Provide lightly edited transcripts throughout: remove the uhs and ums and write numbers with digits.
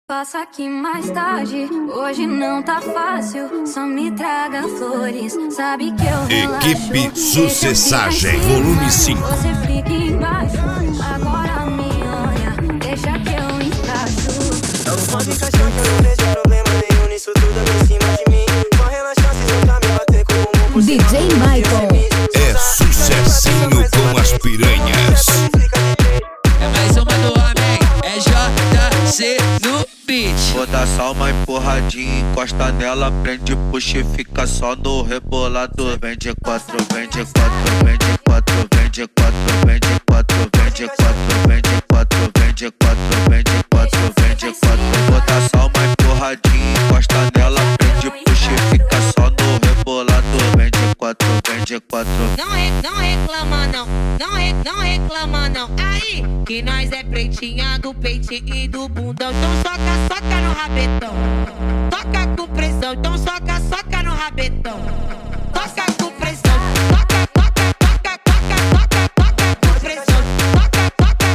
Passa aqui mais tarde, hoje não tá fácil. Só me traga flores, sabe que eu relaxo. Equipe Sucessagem, volume 5. Você fica embaixo, agora me olha, deixa que eu encaixo. Pode encaixar que eu não vejo problema nenhum nisso tudo aqui em cima de mim. Pode relaxar se você me bater com o mundo por cima. DJ Michael. É sucessinho com as piranhas. É mais uma do homem, é JC no beat. Vou dar só uma empurradinha, encosta nela, prende, puxa e fica só no rebolador. Vem de quatro, vem de quatro, vem de quatro, vem de quatro, vem de quatro, vem de quatro, vem de quatro, vem de quatro, vem de quatro, vem de quatro. Vou dar só uma empurradinha, encosta nela, prende, puxa e fica só no rebolador. Vem de quatro, vem de quatro. Não reclama não, não reclama não. Aí, que nós é pretinha do peitinho e do bundão. Então soca no rabetão. Toca com pressão, então soca no rabetão. Toca com pressão, toca com pressão. Toca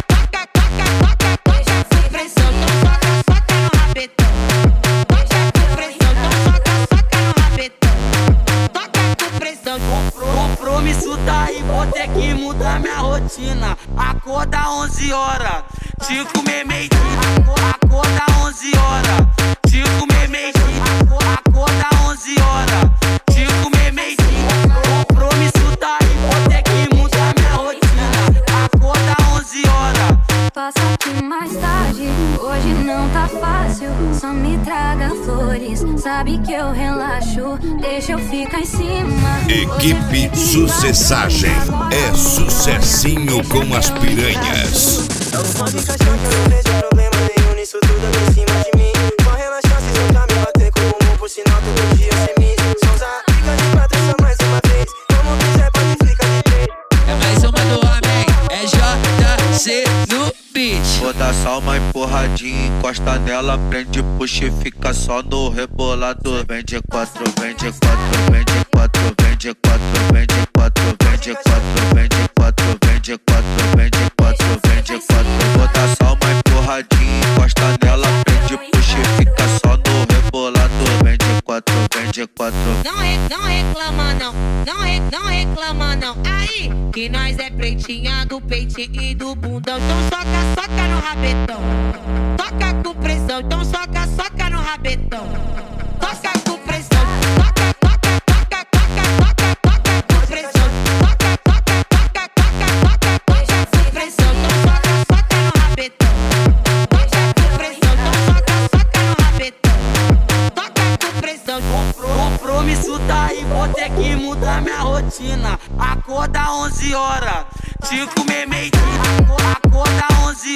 com pressão, então soca no rabetão. Toca com pressão, então soca no rabetão. Toca com pressão. Compromisso tá aí, vou ter que mudar minha rotina. Acorda 11 horas, te comer meio-dia. Acorda 11 horas, te comer meio-dia. Acorda 11 horas, te comer meio-dia. Compromisso tá aí, vou ter que mudar minha rotina. Acorda 11 horas. Passa aqui mais tarde, hoje não tá fácil. Só me traga flores, sabe que eu relaxo, deixa eu ficar em cima. Equipe Sucessagem, é sucessinho com as piranhas. Pode encaixar que eu não vejo problema nenhum nisso tudo aqui em cima de mim. Pode relaxar se você me bater com o mundo por sinal todo dia sem mim. Souza, fica de quatro só mais uma vez. Como quiser pode ficar de três. É mais uma do homem, é JC no beat. Vou dar só uma empurradinha, encosta nela, prende, puxa e fica só no rebolador. Vem de quatro, vem de quatro, vem de quatro, vem de quatro, vem de quatro, vem de quatro, vem de quatro, vem de quatro, vem de quatro, vem de quatro. Vou dar só uma empurradinha, encosta nela, prende, puxa e fica só no rebolador. Vem de quatro, vem de quatro. Não reclama não, não reclama não. Aí, que nós é pretinha do peitinho e do bundão. Então soca no rabetão. Toca com pressão, então soca no rabetão. Toca com pressão, toca com pressão. Toca com pressão, então soca no rabetão. Toca com pressão, então soca no rabetão. Toca com pressão. Compromisso tá aí, vou ter que mudar minha rotina. Acorda 11 horas, te comer meio-dia. Acorda 11